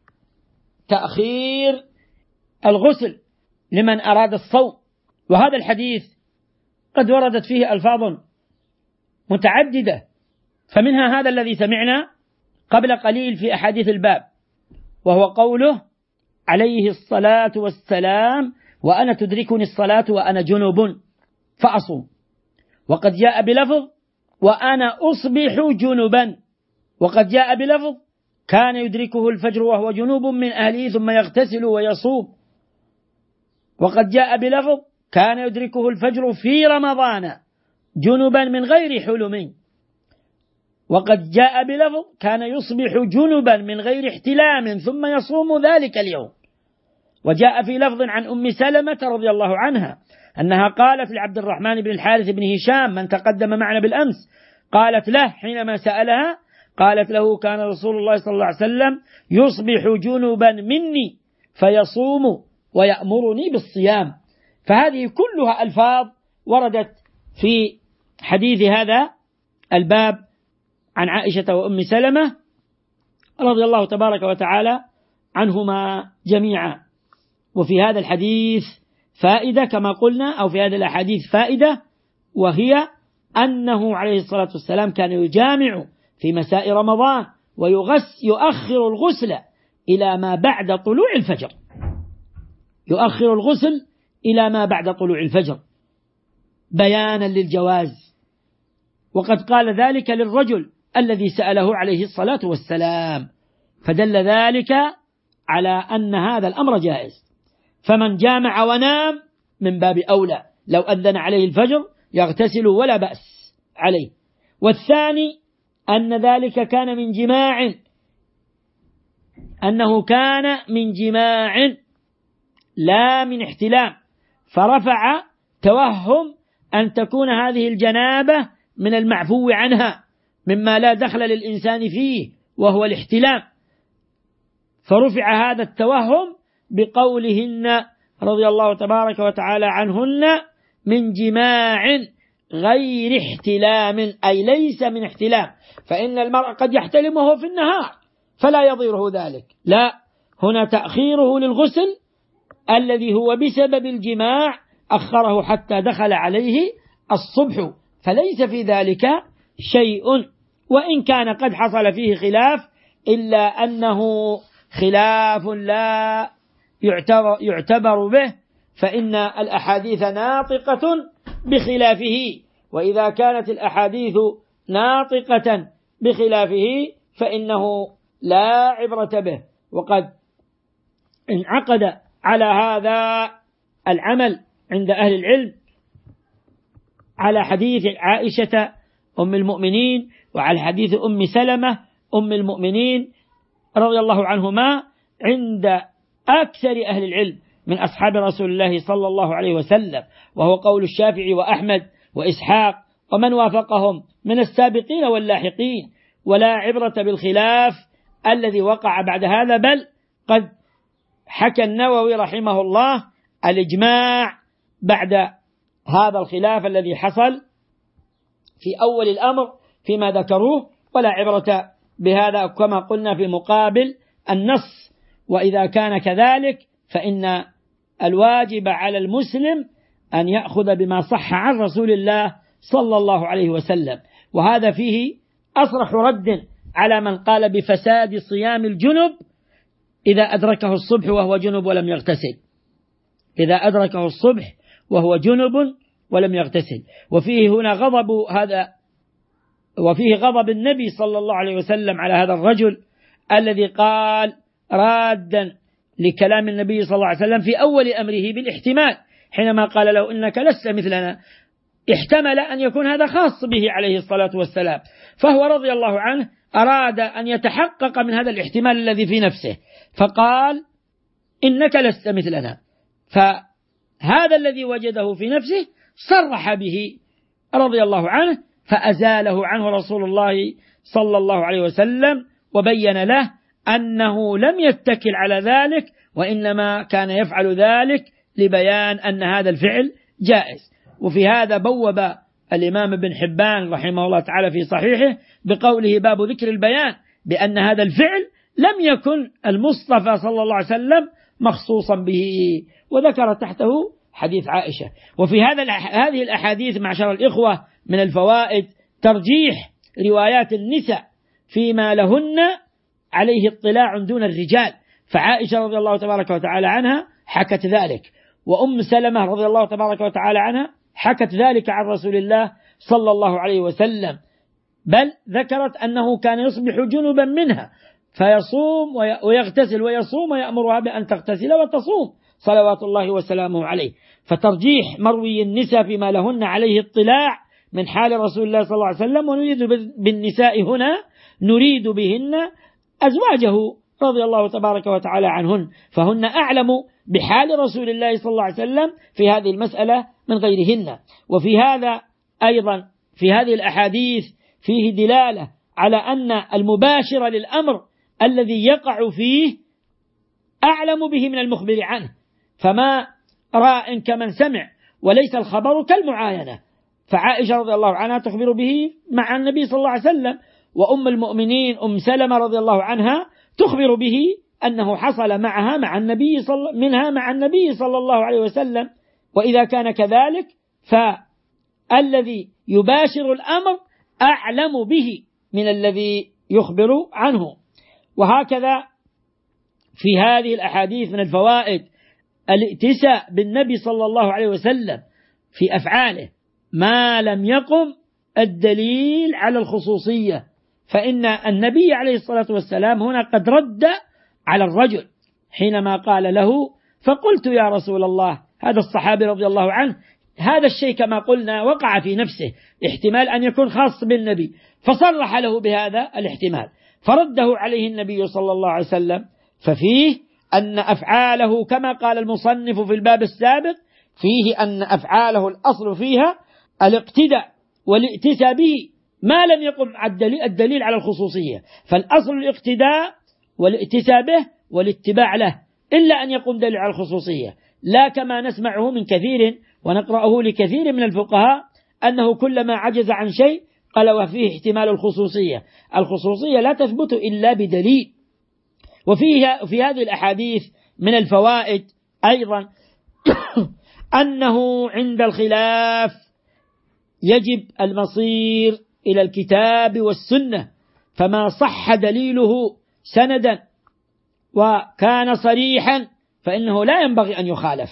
تأخير الغسل لمن أراد الصوم. وهذا الحديث قد وردت فيه ألفاظ متعددة، فمنها هذا الذي سمعنا قبل قليل في أحاديث الباب، وهو قوله عليه الصلاة والسلام: وأنا تدركني الصلاة وأنا جنب فأصوم. وقد جاء بلفظ: وأنا أصبح جنبا. وقد جاء بلفظ: كان يدركه الفجر وهو جنوب من أهله ثم يغتسل ويصوم. وقد جاء بلفظ: كان يدركه الفجر في رمضان جنبا من غير حلم. وقد جاء بلفظ: كان يصبح جنبا من غير احتلام ثم يصوم ذلك اليوم. وجاء في لفظ عن أم سلمة رضي الله عنها أنها قالت لعبد الرحمن بن الحارث بن هشام من تقدم معنا بالأمس، قالت له حينما سألها، قالت له: كان رسول الله صلى الله عليه وسلم يصبح جنبا مني فيصوم ويأمرني بالصيام. فهذه كلها ألفاظ وردت في حديث هذا الباب عن عائشة وأم سلمة رضي الله تبارك وتعالى عنهما جميعا. وفي هذا الحديث فائدة كما قلنا، أو في هذه الأحاديث فائدة، وهي أنه عليه الصلاة والسلام كان يجامع في مساء رمضان ويغس يؤخر الغسل إلى ما بعد طلوع الفجر، يؤخر الغسل إلى ما بعد طلوع الفجر بيانا للجواز. وقد قال ذلك للرجل الذي سأله عليه الصلاة والسلام، فدل ذلك على أن هذا الأمر جائز. فمن جامع ونام من باب أولى، لو أذن عليه الفجر يغتسل ولا بأس عليه. والثاني أن ذلك كان من جماع، أنه كان من جماع لا من احتلام، فرفع توهم أن تكون هذه الجنابة من المعفو عنها مما لا دخل للإنسان فيه وهو الاحتلام، فرفع هذا التوهم بقولهن رضي الله تبارك وتعالى عنهن من جماع غير احتلام، أي ليس من احتلام، فإن المرء قد يحتلم وهو في النهار فلا يضيره ذلك، لا، هنا تأخيره للغسل الذي هو بسبب الجماع أخره حتى دخل عليه الصبح، فليس في ذلك شيء، وإن كان قد حصل فيه خلاف، إلا أنه خلاف لا يعتبر, يعتبر به، فإن الأحاديث ناطقة بخلافه، وإذا كانت الأحاديث ناطقة بخلافه فإنه لا عبرة به. وقد انعقد على هذا العمل عند أهل العلم على حديث عائشة أم المؤمنين وعلى حديث أم سلمة أم المؤمنين رضي الله عنهما عند أكثر أهل العلم من أصحاب رسول الله صلى الله عليه وسلم، وهو قول الشافعي وأحمد وإسحاق ومن وافقهم من السابقين واللاحقين، ولا عبرة بالخلاف الذي وقع بعد هذا، بل قد حكى النووي رحمه الله الإجماع بعد هذا الخلاف الذي حصل في أول الأمر فيما ذكروه، ولا عبرة بهذا كما قلنا في مقابل النص. وإذا كان كذلك فإن الواجب على المسلم أن يأخذ بما صح عن رسول الله صلى الله عليه وسلم، وهذا فيه أصرح رد على من قال بفساد صيام الجنب إذا أدركه الصبح وهو جنب ولم يغتسل، إذا أدركه الصبح وهو جنب ولم يغتسل. وفيه هنا غضب هذا وفيه غضب النبي صلى الله عليه وسلم على هذا الرجل الذي قال رادا لكلام النبي صلى الله عليه وسلم في أول أمره بالاحتمال، حينما قال له إنك لست مثلنا، احتمل أن يكون هذا خاص به عليه الصلاة والسلام، فهو رضي الله عنه أراد أن يتحقق من هذا الاحتمال الذي في نفسه، فقال إنك لست مثلنا، فهذا الذي وجده في نفسه صرح به رضي الله عنه، فأزاله عنه رسول الله صلى الله عليه وسلم وبين له أنه لم يتكل على ذلك، وإنما كان يفعل ذلك لبيان أن هذا الفعل جائز. وفي هذا بوب الإمام ابن حبان رحمه الله تعالى في صحيحه بقوله باب ذكر البيان بأن هذا الفعل لم يكن المصطفى صلى الله عليه وسلم مخصوصا به، وذكر تحته حديث عائشة. وفي هذا هذه الأحاديث معشر الإخوة من الفوائد ترجيح روايات النساء فيما لهن عليه اطلاع دون الرجال، فعائشة رضي الله تبارك وتعالى عنها حكت ذلك، وأم سلمة رضي الله تبارك وتعالى عنها حكت ذلك عن رسول الله صلى الله عليه وسلم، بل ذكرت أنه كان يصبح جنبا منها فيصوم ويغتسل ويصوم ويأمرها بأن تغتسل وتصوم صلوات الله وسلامه عليه. فترجيح مروي النساء فيما لهن عليه اطلاع من حال رسول الله صلى الله عليه وسلم، ونريد بالنساء هنا نريد بهن أزواجه رضي الله تبارك وتعالى عنهن، فهن أعلم بحال رسول الله صلى الله عليه وسلم في هذه المسألة من غيرهن. وفي هذا أيضا في هذه الأحاديث فيه دلالة على أن المباشر للأمر الذي يقع فيه أعلم به من المخبر عنه، فما راء كمن سمع، وليس الخبر كالمعاينة. فعائشة رضي الله عنها تخبر به مع النبي صلى الله عليه وسلم، وأم المؤمنين أم سلمة رضي الله عنها تخبر به أنه حصل معها مع النبي صل منها مع النبي صلى الله عليه وسلم. وإذا كان كذلك فالذي يباشر الأمر أعلم به من الذي يخبر عنه. وهكذا في هذه الأحاديث من الفوائد الائتساء بالنبي صلى الله عليه وسلم في أفعاله ما لم يقم الدليل على الخصوصية، فإن النبي عليه الصلاة والسلام هنا قد رد على الرجل حينما قال له فقلت يا رسول الله، هذا الصحابي رضي الله عنه هذا الشيء كما قلنا وقع في نفسه، احتمال أن يكون خاص بالنبي، فصرح له بهذا الاحتمال فرده عليه النبي صلى الله عليه وسلم. ففيه أن أفعاله كما قال المصنف في الباب السابق فيه أن أفعاله الأصل فيها الاقتداء والائتساء به ما لم يقم الدليل على الخصوصية، فالأصل الاقتداء والائتساء به والاتباع له، إلا أن يقوم دليل على الخصوصية، لا كما نسمعه من كثير ونقرأه لكثير من الفقهاء أنه كلما عجز عن شيء قال وفيه احتمال الخصوصية. الخصوصية لا تثبت إلا بدليل. وفيها في هذه الأحاديث من الفوائد أيضا أنه عند الخلاف يجب المصير إلى الكتاب والسنة، فما صح دليله سندا وكان صريحا فإنه لا ينبغي أن يخالف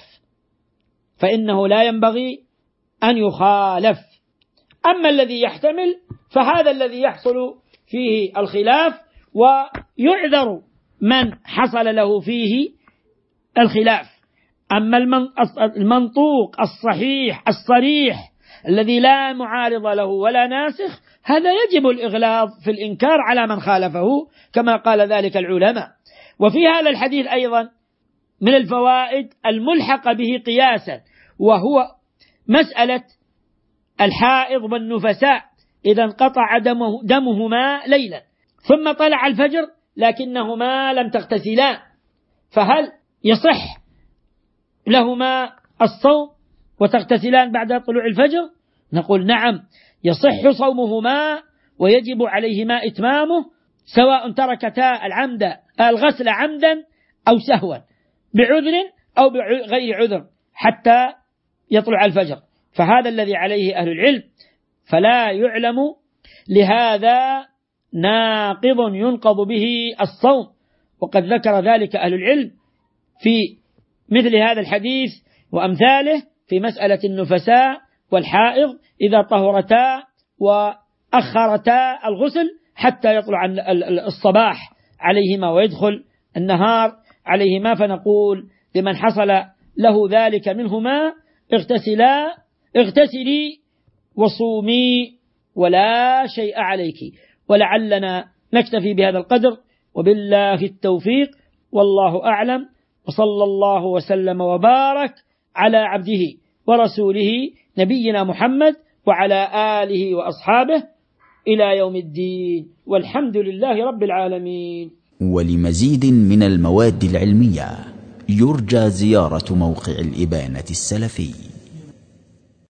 فإنه لا ينبغي أن يخالف. أما الذي يحتمل فهذا الذي يحصل فيه الخلاف، ويعذر من حصل له فيه الخلاف. أما المنطوق الصحيح الصريح الذي لا معارض له ولا ناسخ، هذا يجب الإغلاظ في الإنكار على من خالفه كما قال ذلك العلماء. وفي هذا الحديث أيضا من الفوائد الملحق به قياسا، وهو مسألة الحائض والنفساء إذا انقطع دمه دمهما ليلا ثم طلع الفجر لكنهما لم تغتسلان، فهل يصح لهما الصوم وتغتسلان بعد طلوع الفجر؟ نقول نعم، يصح صومهما ويجب عليهما إتمامه سواء تركتا العمد الغسل عمدا أو سهوا بعذر أو بغير عذر حتى يطلع الفجر، فهذا الذي عليه أهل العلم. فلا يعلم لهذا ناقض ينقض به الصوم، وقد ذكر ذلك أهل العلم في مثل هذا الحديث وأمثاله في مسألة النفساء والحائض إذا طهرتا وأخرتا الغسل حتى يطلع الصباح عليهما ويدخل النهار عليهما، فنقول لمن حصل له ذلك منهما اغتسلا اغتسلي وصومي ولا شيء عليك. ولعلنا نكتفي بهذا القدر، وبالله التوفيق، والله أعلم، وصلى الله وسلم وبارك على عبده ورسوله نبينا محمد وعلى آله وأصحابه إلى يوم الدين، والحمد لله رب العالمين. ولمزيد من المواد العلمية يرجى زيارة موقع الإبانة السلفي.